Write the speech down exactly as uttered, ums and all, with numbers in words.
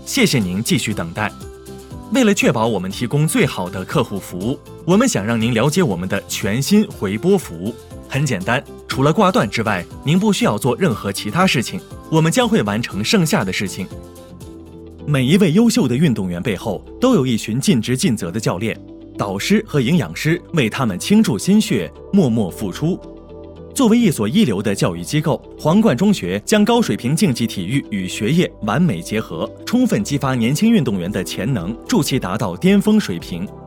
谢谢您继续等待。为了确保我们提供最好的客户服务，我们想让您了解我们的全新回拨服务。很简单，除了挂断之外，您不需要做任何其他事情，我们将会完成剩下的事情。每一位优秀的运动员背后都有一群尽职尽责的教练、导师和营养师为他们倾注心血，默默付出。作为一所一流的教育机构，皇冠中学将高水平竞技体育与学业完美结合，充分激发年轻运动员的潜能，助其达到巅峰水平。